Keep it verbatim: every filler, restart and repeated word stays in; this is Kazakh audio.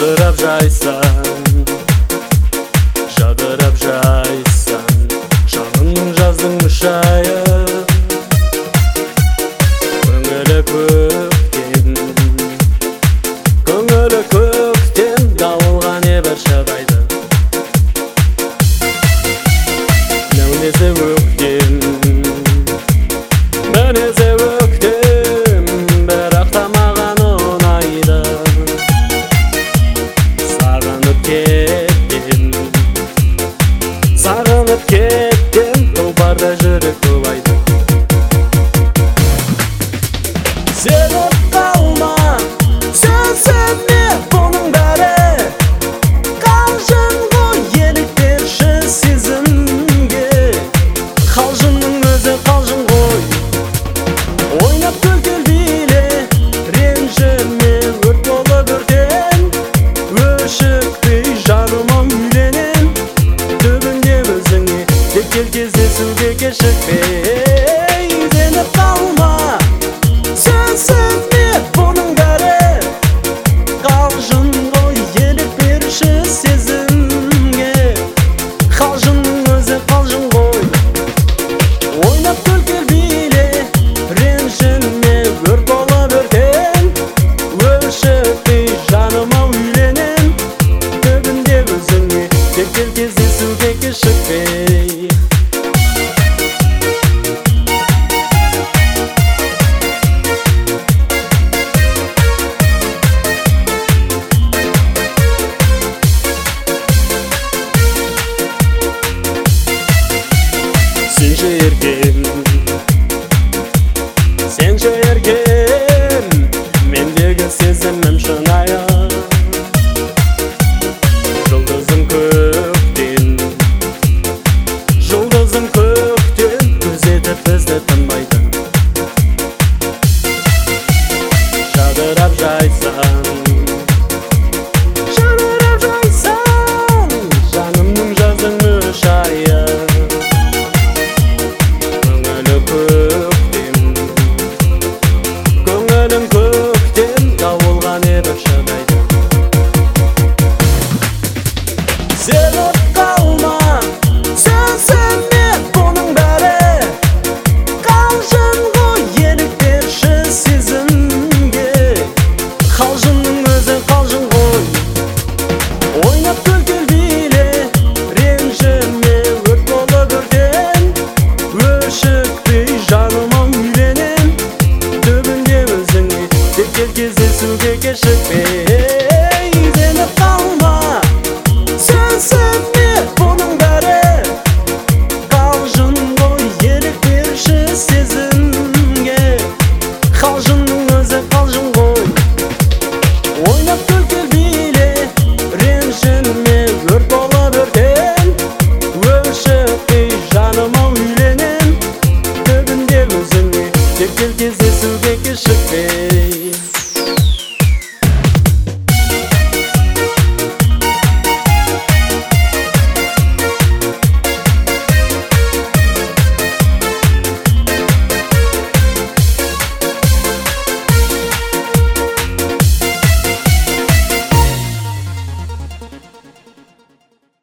Жадырап жайсан, жадырап жайсан, жанымның жаздың мүшайы. Көңілі көктен, көңілі көктен, дауылға небір шабайды. Мінезі өктем, мінезі өктем, бірақ та маған ұнайды. Сағынып кеттім, сағынып кеттім, тұлпарда жүрек тулайды. Сеніп қалма, сенсеме бұның бәрі, қалжың ғой еліктерші сезімге. Қалжыңның өзі қалжың ғой, ойнап күлкіл биле, ренжіме өрт болып өртен, өшікпей жаныма үйленем, түбінде өзіңе тек кел кездесуге кешікпей. Сеніп қалма, сенсеме бұның бәрі, қалжың ғой еліктерші сезімге. Қалжыңның өзі қалжың ғой, ойнап күлкіл биле, ренжіме өрт болып өртен, өшікпей жаныма үйленем, түбінде өзіңе тек кел кездесуге кешікпей. Сенші еркем, сенші еркем, мендегі сезімім шынайы. Жұлдызым көктен, жұлдызым көктен, күзетіп бізді тынбайды. Жадырап жайсан, жадырап жайсан, жанымның жаздың мүшайы. Көңілім көктен, дауылға небір шыдайды. Сеніп қалма, сенсеме бұның бәрі, қалжың ғой еліктерші сезімге. Қалжыңның өзі қалжың ғой, ойнап күлкіл биле, ренжіме өрт болып өртен, өшікпей жаныма үйленем, түбінде өзіңе тек кел кездесуге кешікпей. Сеніп қалма, сенсеме бұның бәрі, қалжың ғой еліктерші сезімге. Қалжыңның өзі қалжың ғой, ойнап